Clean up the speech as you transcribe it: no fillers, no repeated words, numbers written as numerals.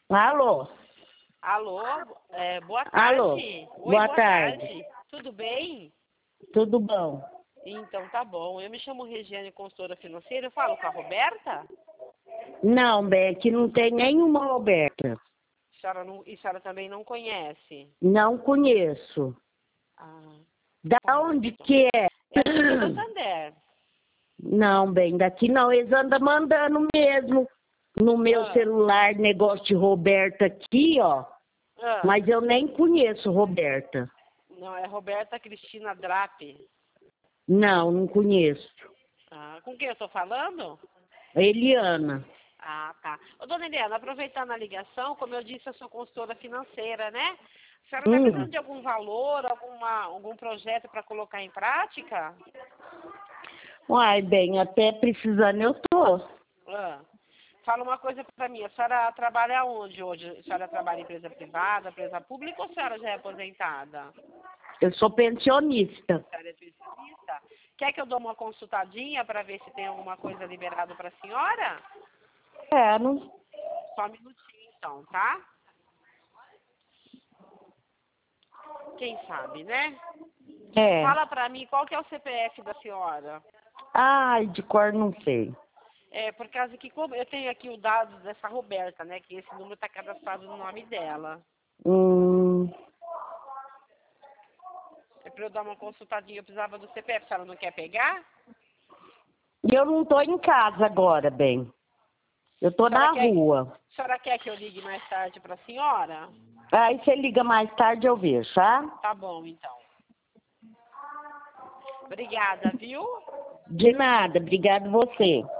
Alô? Alô, boa Alô? tarde. Oi, Boa tarde. tarde. Tudo bem? Tudo bom? Então tá bom. Eu me chamo Regiane, consultora financeira. Eu falo com a Roberta? Não, bem, aqui não tem nenhuma Roberta. E a senhora também não conhece? Não conheço. Ah, Da tá bom. onde que é? É aqui de Santander. Não, bem, daqui não. Eles andam mandando mesmo no meu Ah. celular negócio de Roberta aqui, ó. Ah, Mas eu nem conheço Roberta. não, é Roberta Cristina Drape. Não conheço. Ah, com quem eu tô falando? Eliana. Ah, tá. Ô, dona Eliana, aproveitando a ligação, como eu disse, eu sou consultora financeira, né? A senhora está precisando de algum valor, algum projeto para colocar em prática? Uai, bem, até precisando eu tô. Ah, fala uma coisa para mim, a senhora trabalha onde hoje? A senhora trabalha em empresa privada, empresa pública ou a senhora já é aposentada? Eu sou pensionista. A senhora é pensionista? Quer que eu dou uma consultadinha para ver se tem alguma coisa liberada para a senhora? Não. Só um minutinho então, tá? Quem sabe, né? É. Fala para mim qual que é o CPF da senhora. Ai, de cor não sei. É, por causa que como eu tenho aqui o dado dessa Roberta, né? Que esse número está cadastrado no nome dela. Hum, É para eu dar uma consultadinha, eu precisava do CPF, a senhora não quer pegar? eu não tô em casa agora, bem. Eu tô na rua. A senhora quer que eu ligue mais tarde para a senhora? Aí você liga mais tarde, eu vejo, tá? Tá bom, então. Obrigada, viu? De nada, obrigado você.